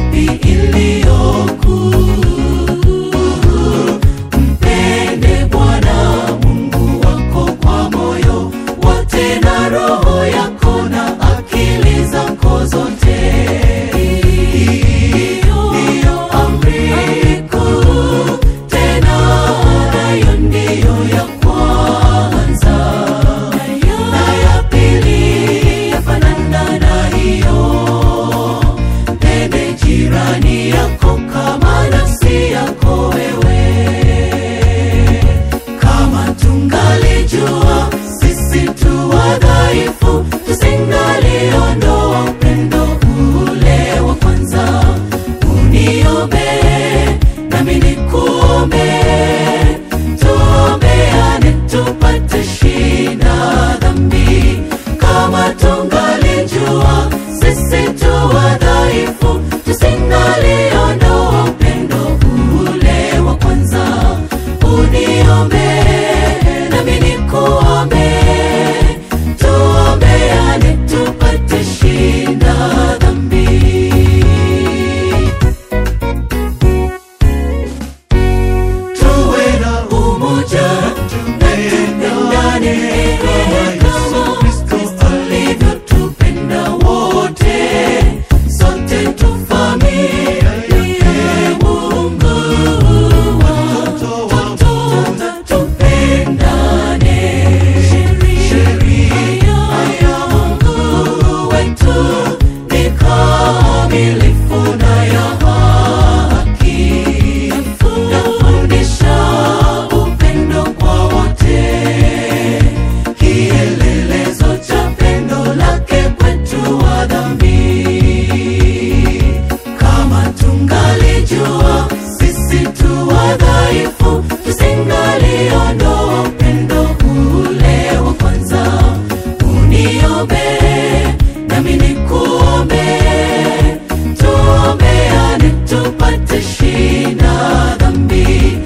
ipi iliyokuu? Mpende Bwana Mungu wako kwa moyo wote na roho yako na akili zako zote. Ndiyo amri kuu, tena nayo ndiyo ya kwanza. Na ya pili yafanana na hiyo, mpende jirani yako kama nafsi yako wewe. Kama tungalijua sisi tu wadhaifu, tusingaliondoa upendo ule wa kwanza. Uniombe nami nikuombe, tuombeane tupate shinda dhambi. Kama tungalijua sisi tu wadhaifu, tusingaliondoa upendo ule wa kwanza. Uniombe nami nikuombe, tuombeane tupate shinda dhambi. Tuwe na umoja na tupendane kama Kristo alivyotupenda wote. Sote tu familia ya Mungu, watoto tupendane. Sheria ya Mungu wetu ni kamilifu na ya haki. Nafundisha upendo kwa wote, kielelezo cha pendo lake kwetu wa dhambi. Kama tungalijua sisi tu wadhaifu, tusingaliondoa upendo ule wa kwanza. Uniombe nami nikuombe, tuombeane tupate shinda dhambi.